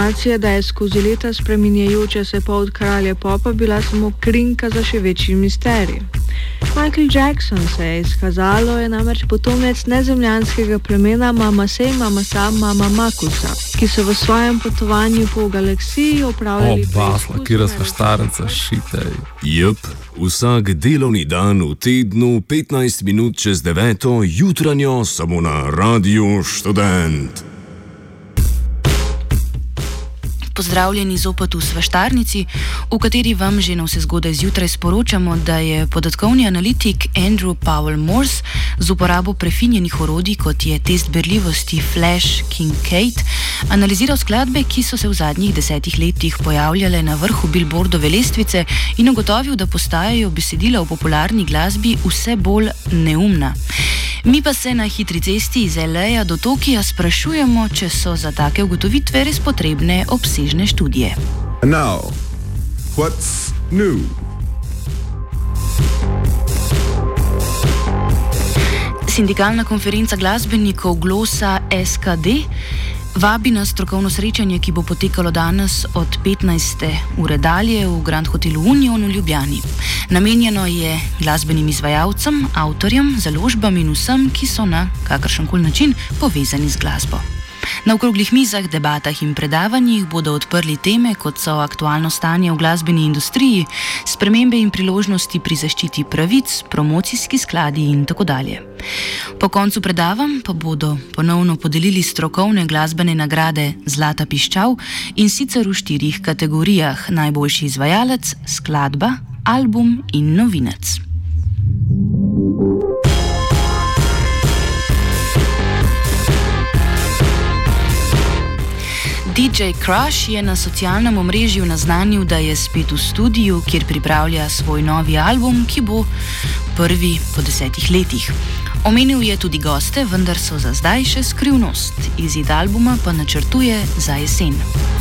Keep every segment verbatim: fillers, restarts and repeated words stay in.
informacije, da je skozi leta spreminjajoča se pot kralja popa bila samo krinka za še večji misterij. Michael Jackson, se je izkazalo, je namreč potomec nezemljanskega plemena Mamasej Mamasa Mama Makusa, ki so v svojem potovanju po galaksiji opravljali... O, basla, ki razvaštarenca, šitej. Jep, vsak delovni dan v tednu, petnajst minut čez deveto, jutranjo, samo na Radiu Študent. Pozdravljeni zopet v Svaštarnici, v kateri vam že na vse zgodaj zjutraj sporočamo, da je podatkovni analitik Andrew Powell Morse z uporabo prefinjenih orodij, kot je test berljivosti Flash Kincaid, analiziral skladbe, ki so se v zadnjih desetih letih pojavljale na vrhu Billboardove lestvice in ugotovil, da postajajo besedila v popularni glasbi vse bolj neumna. Mi pa se na hitri cesti iz L A do Tokija sprašujemo, če so za take ugotovitve res potrebne obsežne študije. And now, what's new? Sindikalna konferenca glasbenikov Glosa S K D vabi na strokovno srečanje, ki bo potekalo danes od petnajste ure dalje v Grand Hotelu Union v Ljubljani. Namenjeno je glasbenim izvajalcem, avtorjem, založbam in vsem, ki so na kakršenkoli način povezani z glasbo. Na okroglih mizah, debatah in predavanjih bodo odprli teme, kot so aktualno stanje v glasbeni industriji, spremembe in priložnosti pri zaščiti pravic, promocijski skladi in tako dalje. Po koncu predavanj pa bodo ponovno podelili strokovne glasbene nagrade Zlata piščal, in sicer v štirih kategorijah: najboljši izvajalec, skladba, album in novinec. D J Crush je na socialnem omrežju naznanil, da je spet v studiu, kjer pripravlja svoj novi album, ki bo prvi po desetih letih. Omenil je tudi goste, vendar so za zdaj še skrivnost. Izid albuma pa načrtuje za jesen.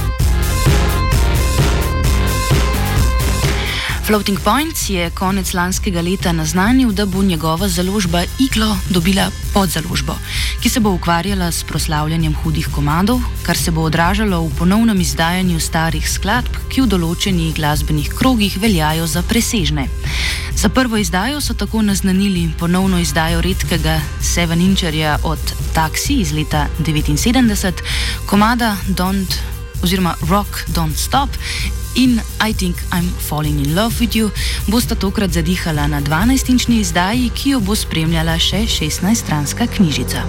Floating Points je konec lanskega leta naznanil, da bo njegova založba Iglo dobila podzaložbo, ki se bo ukvarjala s proslavljanjem hudih komadov, kar se bo odražalo v ponovnem izdajanju starih skladb, ki v določenih glasbenih krogih veljajo za presežne. Za prvo izdajo so tako naznanili ponovno izdajo redkega sedem-inčerja od Taxi iz leta devetinsedemdeset, komada Don't oziroma Rock Don't Stop in I Think I'm Falling in Love with You bosta tokrat zadihala na dvanajst-inčni izdaji, ki jo bo spremljala še šestnajststranska knjižica.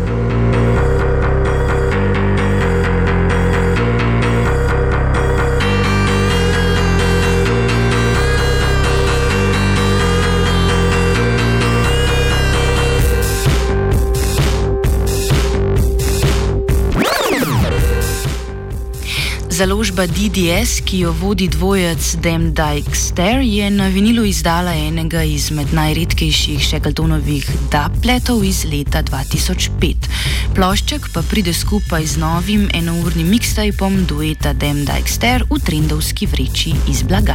Založba D D S, ki jo vodi dvojec Dem Dyke Stare, je na vinilu izdala enega izmed najredkejših Shackletovih dubpletov iz leta dva tisoč pet. Plošček pa pride skupaj z novim enournim mixtapom dueta Dem Dyke Stare v trendovski vreči iz blaga.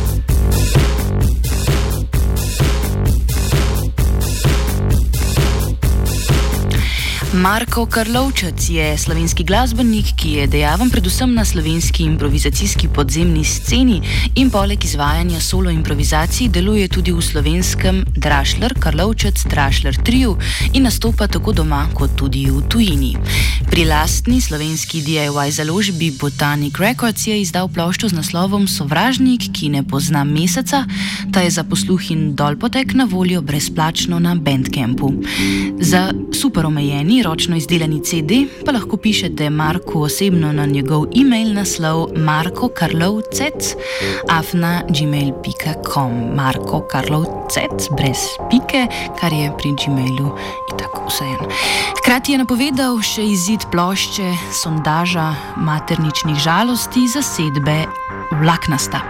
Marko Karlovčec je slovenski glasbenik, ki je dejaven predvsem na slovenski improvizacijski podzemni sceni in poleg izvajanja solo improvizacij deluje tudi v slovenskem Drašler Karlovčec Drašler triu in nastopa tako doma kot tudi v tujini. Pri lastni slovenski D I Y založbi Botanic Records je izdal ploščo z naslovom Sovražnik, ki ne pozna meseca, ta je za posluh in dolpotek na voljo brezplačno na Bandcampu. Za super omejeni ročno izdelani C D pa lahko pišete Marku osebno na njegov e-mail naslov markokarlovcec afna gmail pika com. Marko Karlovcec brez pike, kar je pri Gmailu itak vseeno. Hkrati je napovedal še izid plošče Sondaža materničnih žalosti zasedbe Vlaknasta.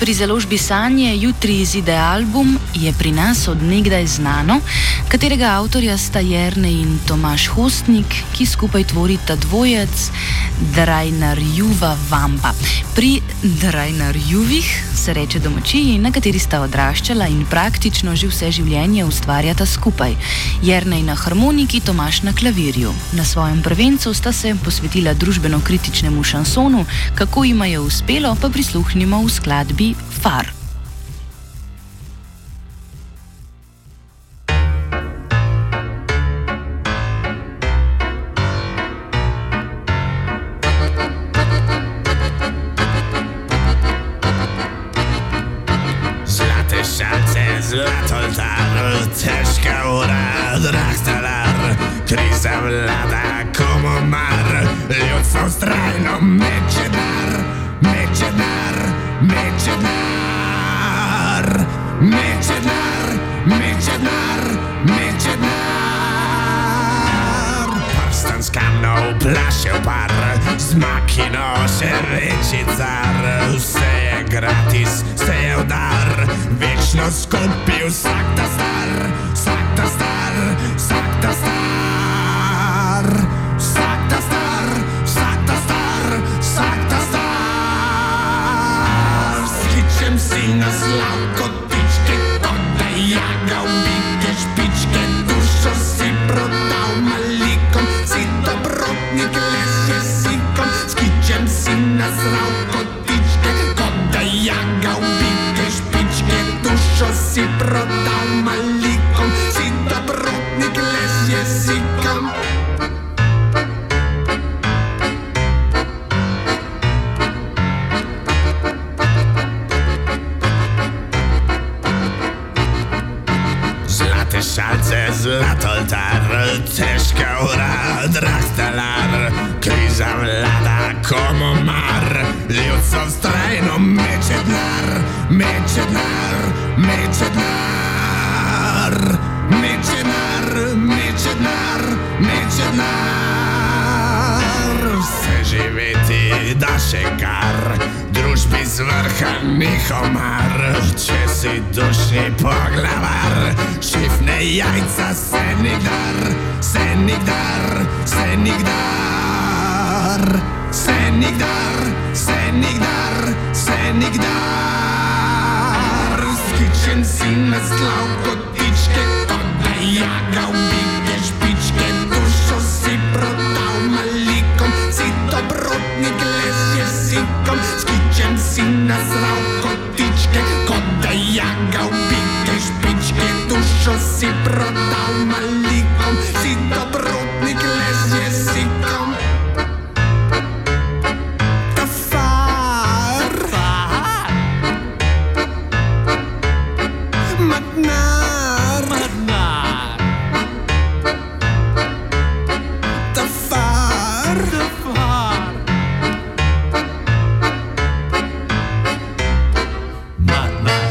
Pri založbi Sanje jutri izide album Je pri nas od nekdaj znano, katerega avtorja sta Jernej in Tomaž Hostnik, ki skupaj tvorita dvojec Drajnarjuva Vampa. Pri Drajnarjuvih se reče domačiji, na kateri sta odraščala in praktično že vse življenje ustvarjata skupaj. Jernej na harmoniki, Tomaž na klavirju. Na svojem prvencu sta se posvetila družbeno-kritičnemu šansonu, kako jima je uspelo, pa prisluhnimo v skladbi Far. Zlate šance, zlatoltar, težka ura, drahtalar, kriza vlada, komu mar, ljudstvo vztrajno meče dar, meče dar, meče dar, meče dar, meče dar, meče dar. Prstan s kamnov plašev par, z makino še večji car, vse je gratis, vse je udar, večno skupaj vsak ta star, vsak ta star, vsak ta star, vsak ta star, vsak ta star, vsak ta star. Skičem si na slav kotičke, kot da jaga ubite špičke, dušo si prodal malikom, si dobrotnik les jesikom. Skičem si na slav kotičke, kot da jaga ubite špičke, dušo si prodal malikom, si dobrotnik les jesikom. Zlate šalce, zlatoltar, težka ura, drahtalar, kriza vlada, komu mar, ljudstvo vztrajno meče denar, meče denar, meče denar, meče denar, meče denar, meče denar. Vse živeti da še kar, družbi z vrha njihov mar, če si dušni poglavar, šifne jajca se nikdar, se nikdar, se nikdar, se nikdar, se nikdar, se nikdar. Skičem si na slav kotičke, kot da jaga ubite špičke, dušo si prodal malikom, si dobrotnik les jesikom. Skičem si na slav kotičke, kot da jaga ubite špičke, dušo si prodal malikom, si dobrotnik les jesikom. Tafar, Madnar, Madnar, Tafar, Tafar, Madnar.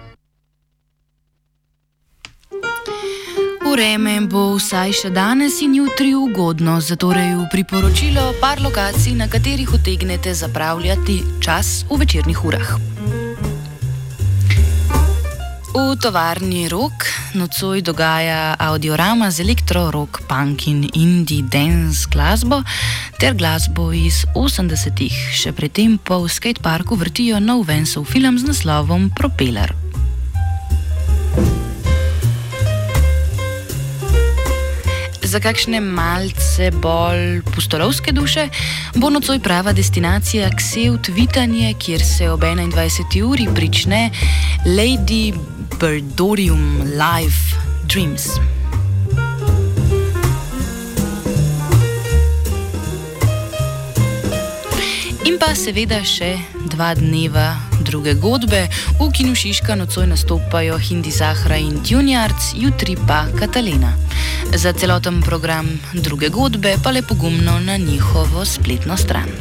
Vreme bo vsaj še danes in jutri ugodno, zatorej v priporočilo par lokacij, na katerih utegnete zapravljati čas v večernih urah. V tovarni Rock nocoj dogaja audiorama z elektro, rock, punk in indie dance glasbo ter glasbo iz osemdesetih. Še predtem pa v skateparku vrtijo nov Vensov film z naslovom Propeller. Za kakšne malce bolj pustolovske duše bo nocoj prava destinacija Ksevt Vitanje, kjer se ob enaindvajseti uri prične Lady Birdorium Live Dreams. In pa seveda še dva dneva druge godbe. V kinu Šiška nocoj nastopajo Hindi Zahra in Tunjards, jutri pa Katalena. Za celoten program druge godbe pa le pogumno na njihovo spletno stran.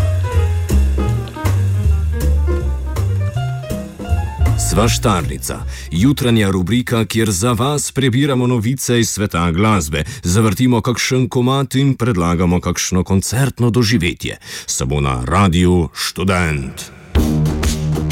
Svaštarnica, jutranja rubrika, kjer za vas prebiramo novice iz sveta glasbe, zavrtimo kakšen komad in predlagamo kakšno koncertno doživetje. Samo na Radiu Študent.